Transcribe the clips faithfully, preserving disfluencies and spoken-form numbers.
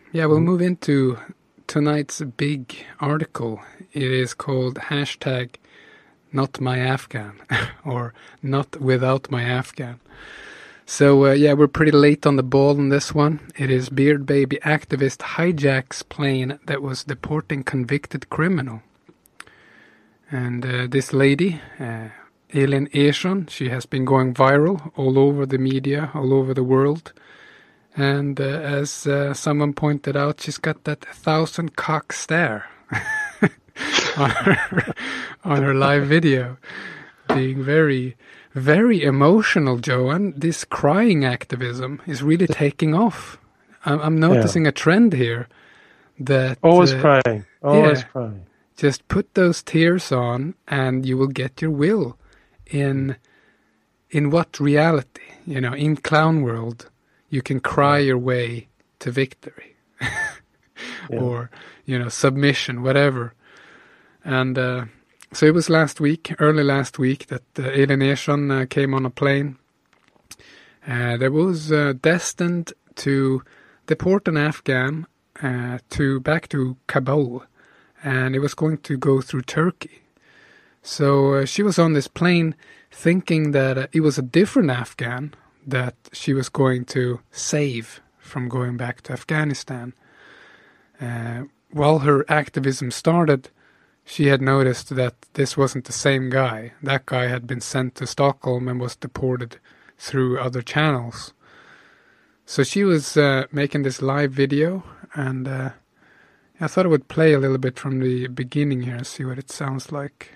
Yeah, we'll move into tonight's big article. It is called hashtag not my Afghan or not without my Afghan. So, uh, yeah, we're pretty late on the ball on this one. It is Beard Baby activist hijacks plane that was deporting convicted criminal. And uh, this lady, uh, Elin Ersson, she has been going viral all over the media, all over the world. And uh, as uh, someone pointed out, she's got that thousand cock stare on, her, on her live video, being very, very emotional, Johan. This crying activism is really taking off. I'm, I'm noticing yeah. a trend here that always uh, crying, always yeah, crying. Just put those tears on, and you will get your will. In in what reality? You know, in clown world. You can cry your way to victory yeah. or, you know, submission, whatever. And uh, so it was last week, early last week, that uh, Elin Ersson uh, came on a plane uh, that was uh, destined to deport an Afghan uh, to back to Kabul. And it was going to go through Turkey. So uh, she was on this plane thinking that uh, it was a different Afghan that she was going to save from going back to Afghanistan. Uh, while her activism started, she had noticed that this wasn't the same guy. That guy had been sent to Stockholm and was deported through other channels. So she was uh, making this live video, and uh, I thought I would play a little bit from the beginning here and see what it sounds like.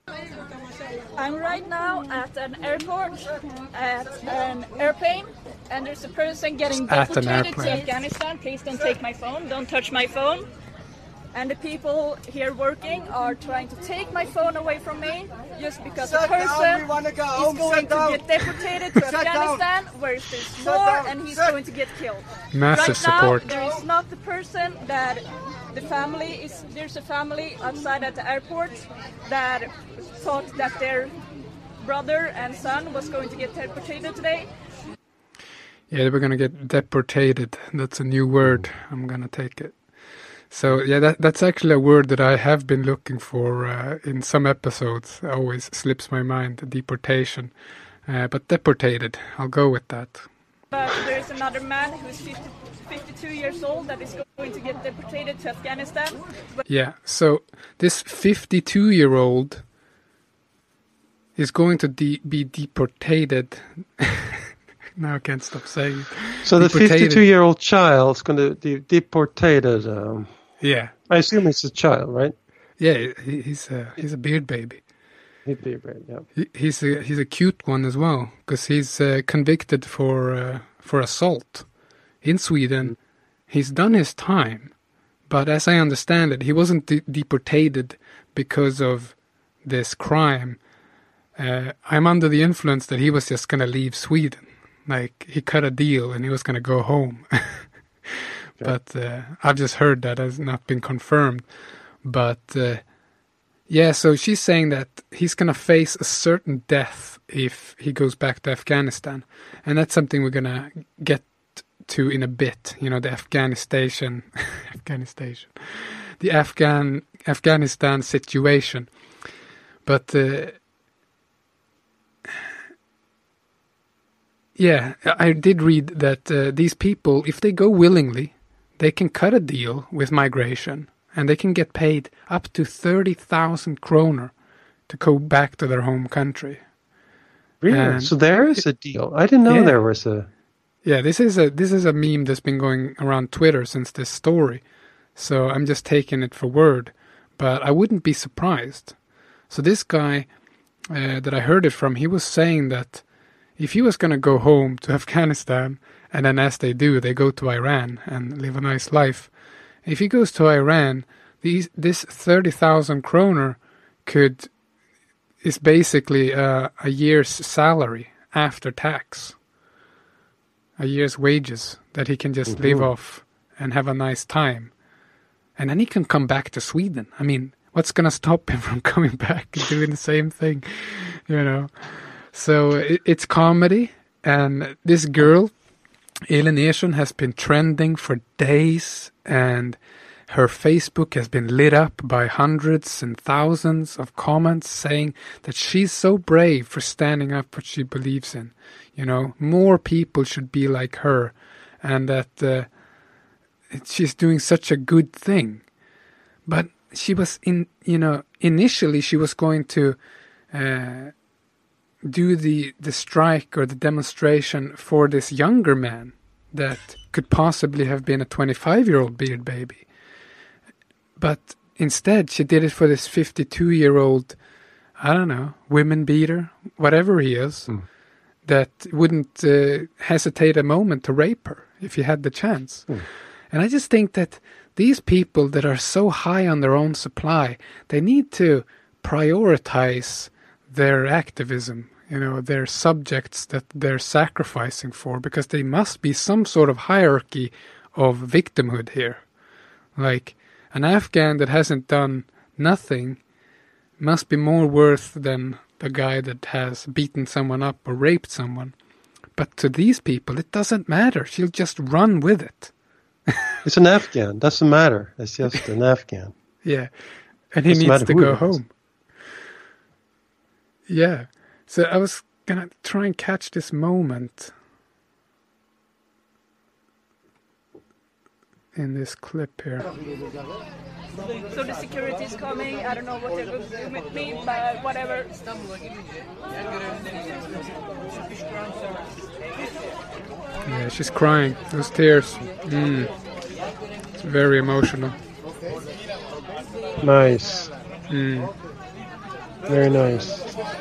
I'm right now at an airport, at an airplane, and there's a person getting deported to Afghanistan. Please don't take my phone, don't touch my phone. And the people here working are trying to take my phone away from me just because the person is going to get deported to Afghanistan, where there's war, and he's going to get killed. Massive right support. Now, there is not the person that the family is. There's a family outside at the airport that thought that their brother and son was going to get deported today. Yeah, they were going to get deported. That's a new word. I'm going to take it. So, yeah, that that's actually a word that I have been looking for uh, in some episodes. It always slips my mind, deportation. Uh, but deported, I'll go with that. But there's another man who's fifty, fifty-two years old that is going to get deported to Afghanistan. But yeah, so this fifty-two-year-old is going to de- be deported. Now I can't stop saying it. So the fifty-two-year-old child is going to be deported. Um, yeah. I assume it's a child, right? Yeah, he, he's a he's a beard baby. He's a beard baby, yeah. He, he's a he's a cute one as well, because he's uh, convicted for uh, for assault in Sweden. Mm. He's done his time, but as I understand it, he wasn't de- deported because of this crime. Uh, I'm under the influence that he was just going to leave Sweden. Like, he cut a deal and he was going to go home. okay. But uh, I've just heard that has not been confirmed. But, uh, yeah, so she's saying that he's going to face a certain death if he goes back to Afghanistan. And that's something we're going to get to in a bit. You know, the Afghanistan, Afghanistan, the Afghan, Afghanistan situation. But... Uh, Yeah, I did read that uh, these people, if they go willingly, they can cut a deal with migration and they can get paid up to thirty thousand kroner to go back to their home country. Really? And so there is a deal. I didn't know yeah. there was a... Yeah, this is a this is a meme that's been going around Twitter since this story. So I'm just taking it for word. But I wouldn't be surprised. So this guy uh, that I heard it from, he was saying that if he was going to go home to Afghanistan, and then as they do, they go to Iran and live a nice life. If he goes to Iran, these, this thirty thousand kroner could is basically uh, a year's salary after tax. A year's wages that he can just mm-hmm. live off and have a nice time. And then he can come back to Sweden. I mean, what's going to stop him from coming back and doing the same thing, you know? So it, it's comedy, and this girl, Elin Ersson has been trending for days, and her Facebook has been lit up by hundreds and thousands of comments saying that she's so brave for standing up for what she believes in. You know, more people should be like her, and that uh, she's doing such a good thing. But she was in, you know, initially she was going to uh, do the, the strike or the demonstration for this younger man that could possibly have been a twenty-five-year-old Beard Baby. But instead she did it for this fifty-two-year-old, I don't know, women beater, whatever he is, mm. that wouldn't uh, hesitate a moment to rape her if he had the chance. Mm. And I just think that these people that are so high on their own supply, they need to prioritize their activism, you know, their subjects that they're sacrificing for, because there must be some sort of hierarchy of victimhood here. Like, an Afghan that hasn't done nothing must be more worth than the guy that has beaten someone up or raped someone. But to these people, it doesn't matter. She'll just run with it. It's an Afghan. Doesn't matter. It's just an Afghan. Yeah. And he doesn't needs to go home. Yeah. So I was going to try and catch this moment in this clip here. So the security is coming. I don't know what they're going to do with me, but whatever. Yeah, she's crying. Those tears. Mm. It's very emotional. Nice. Mm. Very nice.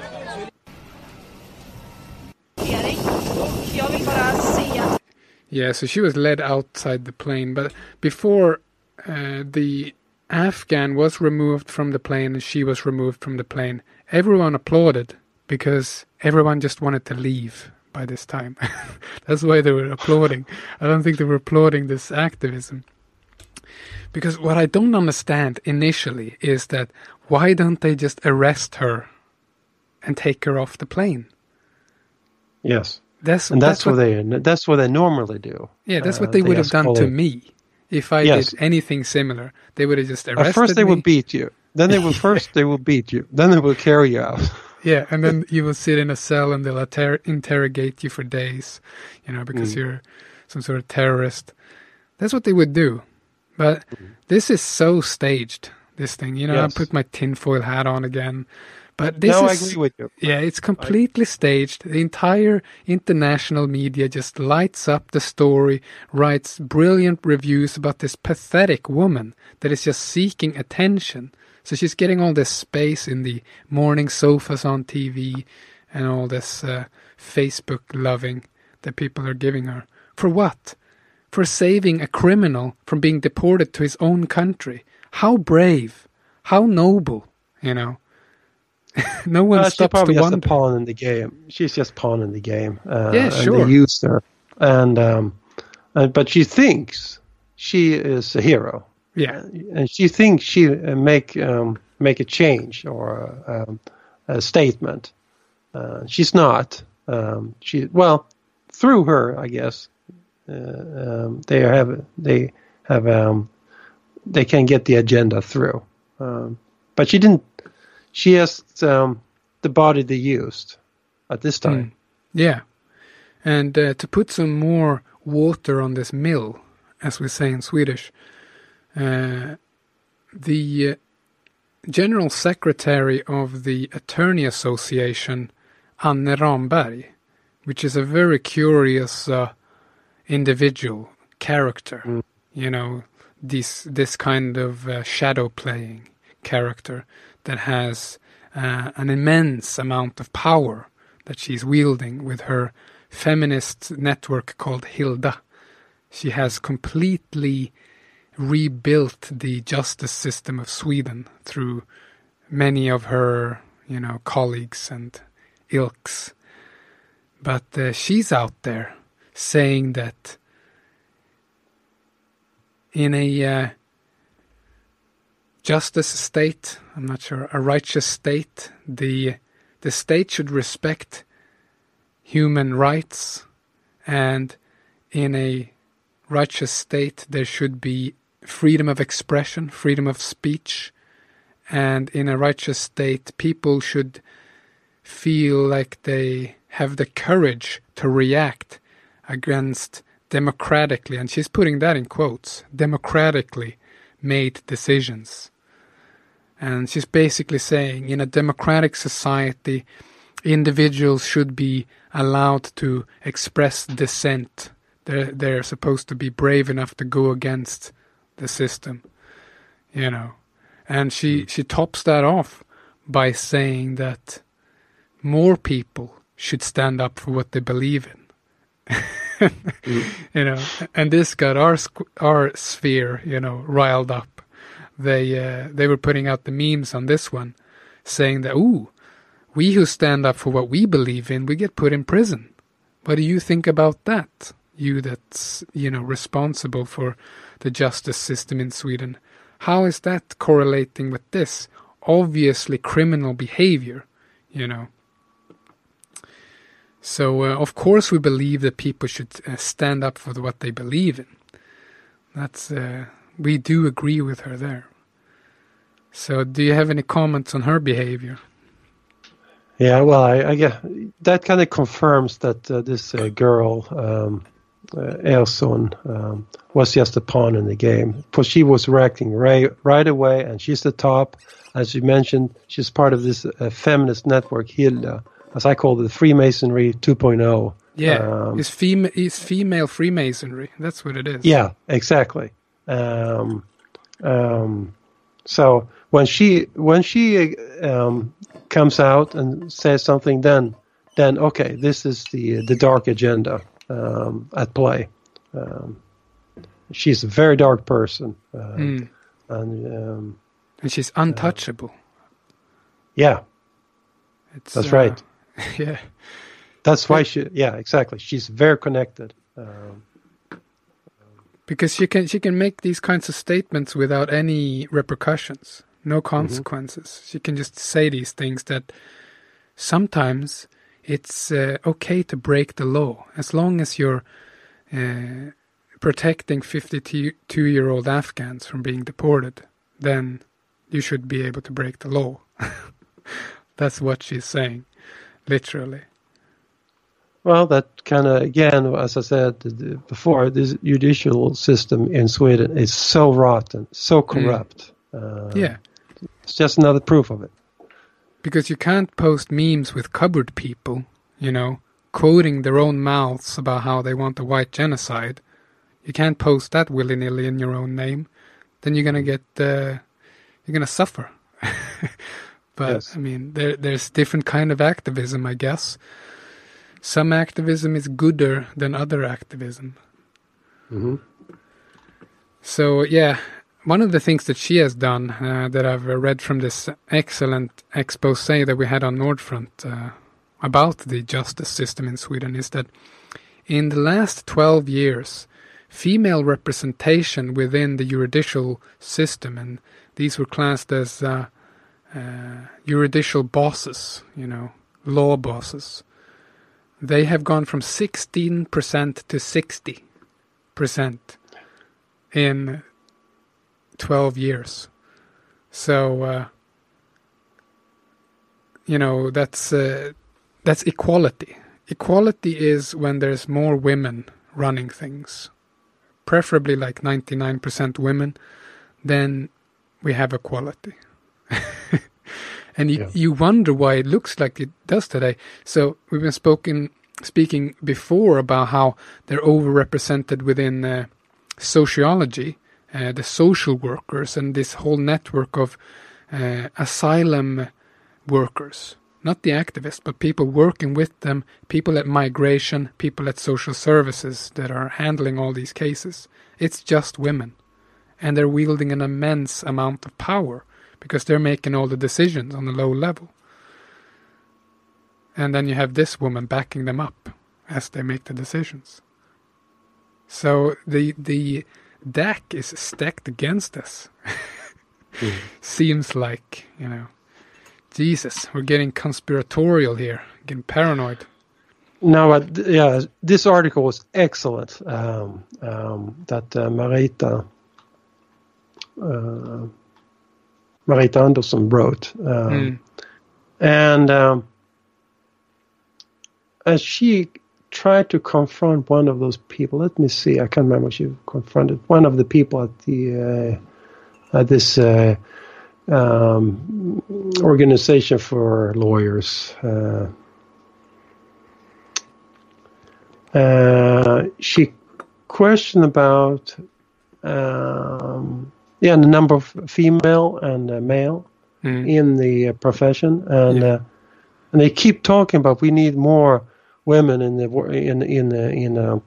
Yeah, so she was led outside the plane, but before uh, the Afghan was removed from the plane and she was removed from the plane, everyone applauded because everyone just wanted to leave by this time. That's why they were applauding. I don't think they were applauding this activism. Because what I don't understand initially is that why don't they just arrest her and take her off the plane? Yes. That's, and that's, that's what, what they that's what they normally do. Yeah, that's what they uh, would have done to me if I yes. did anything similar. They would have just arrested me. At first they me. would beat you. Then they will first they will beat you. Then they will carry you out. Yeah, and then you will sit in a cell and they'll inter- interrogate you for days, you know, because mm. you're some sort of terrorist. That's what they would do. But mm. this is so staged, this thing. You know, yes. I put my tinfoil hat on again. But this no, is, I agree with you. Yeah, it's completely I... staged. The entire international media just lights up the story, writes brilliant reviews about this pathetic woman that is just seeking attention. So she's getting all this space in the morning sofas on T V and all this uh, Facebook loving that people are giving her. For what? For saving a criminal from being deported to his own country. How brave. How noble, you know. No one well, stops to wonder. She's probably just a pawn in the game. She's just a pawn in the game. Uh, yeah, sure. And they used her. And, um, uh, but she thinks she is a hero. Yeah. And she thinks she uh, make um, make a change or a, um, a statement. Uh, she's not. Um, she well, through her, I guess, uh, um, they have they have um, they can get the agenda through. Um, but she didn't. She has um, the body they used at this time. Mm. Yeah. And uh, to put some more water on this mill, as we say in Swedish, uh, the uh, General Secretary of the Attorney Association, Anne Ramberg, which is a very curious uh, individual, character, mm. you know, this, this kind of uh, shadow-playing character, that has uh, an immense amount of power that she's wielding with her feminist network called Hilda. She has completely rebuilt the justice system of Sweden through many of her, you know, colleagues and ilks. But uh, she's out there saying that in a uh, justice state, I'm not sure, a righteous state, the the state should respect human rights, and in a righteous state there should be freedom of expression, freedom of speech, and in a righteous state people should feel like they have the courage to react against democratically, and she's putting that in quotes, democratically made decisions. And she's basically saying in a democratic society, individuals should be allowed to express dissent. They're, they're supposed to be brave enough to go against the system, you know. And she, she tops that off by saying that more people should stand up for what they believe in. mm. You know, and this got our our sphere, you know, riled up. They uh, they were putting out the memes on this one, saying that, ooh, we who stand up for what we believe in, we get put in prison. What do you think about that? You that's, you know, responsible for the justice system in Sweden. How is that correlating with this? Obviously criminal behavior, you know. So, uh, of course, we believe that people should uh, stand up for what they believe in. That's uh, we do agree with her there. So, do you have any comments on her behavior? Yeah, well, I, I guess that kind of confirms that uh, this uh, girl, um, uh, Ersson, um, was just a pawn in the game. Because she was reacting right, right away, and she's the top. As you mentioned, she's part of this uh, feminist network, Hilda, as I call it, the Freemasonry two point oh. Yeah, um, it's, fem- it's female Freemasonry. That's what it is. Yeah, exactly. Um, um, so when she when she um, comes out and says something, then then okay, this is the the dark agenda um, at play. Um, she's a very dark person, uh, mm. and um, and she's untouchable. Uh, yeah, it's, that's uh, right. Yeah, that's why she. Yeah, exactly. She's very connected. Um, because she can she can make these kinds of statements without any repercussions, no consequences. Mm-hmm. She can just say these things that sometimes it's uh, okay to break the law as long as you're uh, protecting fifty-two-year-old Afghans from being deported. Then you should be able to break the law. That's what she's saying. Literally. Well, that kind of, again, as I said before, this judicial system in Sweden is so rotten, so corrupt. Mm. Uh, yeah. It's just another proof of it. Because you can't post memes with cupboard people, you know, quoting their own mouths about how they want a white genocide. You can't post that willy-nilly in your own name. Then you're going to get, uh, you're going to suffer. But, yes. I mean, there, there's different kind of activism, I guess. Some activism is gooder than other activism. Mm-hmm. So, yeah, one of the things that she has done uh, that I've read from this excellent expose that we had on Nordfront uh, about the justice system in Sweden is that in the last twelve years, female representation within the judicial system, and these were classed as uh, Uh, judicial bosses, you know, law bosses, they have gone from sixteen percent to sixty percent in twelve years. So, uh, you know, that's uh, that's equality. Equality is when there's more women running things, preferably like ninety-nine percent women, then we have equality. And you, yeah. you wonder why it looks like it does today. So we've been spoken, speaking before about how they're overrepresented within uh, sociology, uh, the social workers, and this whole network of uh, asylum workers. Not the activists, but people working with them, people at migration, people at social services that are handling all these cases. It's just women. And they're wielding an immense amount of power, because they're making all the decisions on the low level. And then you have this woman backing them up as they make the decisions. So the the deck is stacked against us. mm. Seems like, you know, Jesus, we're getting conspiratorial here, getting paranoid. no, but yeah, this article was excellent. Um, um, that uh, Marita uh, Marita Andersson wrote, um, mm. and um, as she tried to confront one of those people. Let me see. I can't remember. She confronted one of the people at the uh, at this uh, um, organization for lawyers. Uh, uh, she questioned about um, yeah the number of female and uh, male mm. in the uh, profession, and yeah. uh, and they keep talking about we need more women in the in in the, in uh,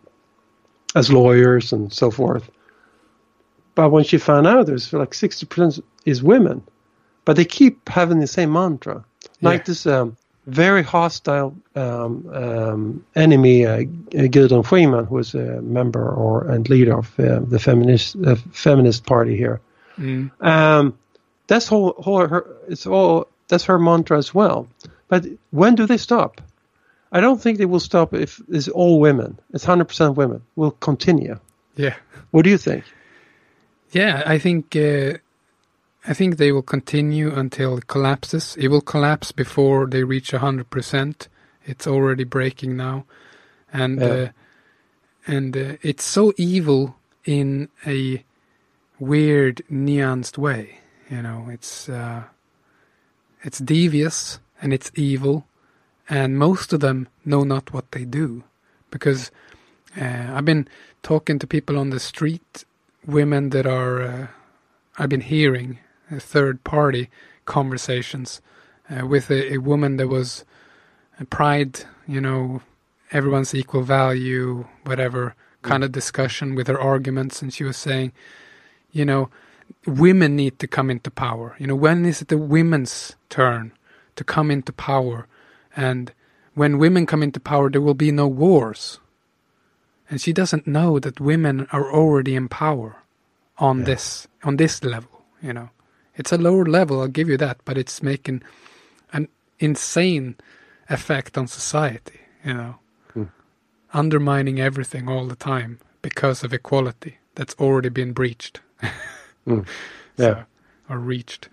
as lawyers and so forth. But when she found out, there's like sixty percent is women, but they keep having the same mantra, like yeah. this um, very hostile um, um, enemy, uh, Gudrun Schyman, who is a member or and leader of uh, the feminist uh, feminist party here. Mm. Um, that's whole, whole her. It's all that's her mantra as well. But when do they stop? I don't think they will stop if it's all women. It's one hundred percent women. Will continue. Yeah. What do you think? Yeah, I think uh, I think they will continue until it collapses. It will collapse before they reach one hundred percent. It's already breaking now. And yeah. uh, and uh, it's so evil in a weird, nuanced way. You know, it's uh, it's devious and it's evil. And most of them know not what they do, because uh, I've been talking to people on the street, women that are, uh, I've been hearing uh, third-party conversations uh, with a, a woman that was a pride, you know, everyone's equal value, whatever kind of discussion with her arguments, and she was saying, you know, women need to come into power. You know, when is it the women's turn to come into power? And when women come into power, there will be no wars. And she doesn't know that women are already in power on yeah. this on this level. You know, it's a lower level, I'll give you that, but it's making an insane effect on society. You know, mm. undermining everything all the time because of equality that's already been breached. mm. Yeah, so, or reached.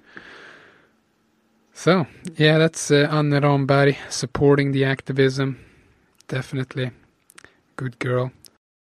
So, yeah, that's uh, Anne Ramberg supporting the activism. Definitely. Good girl.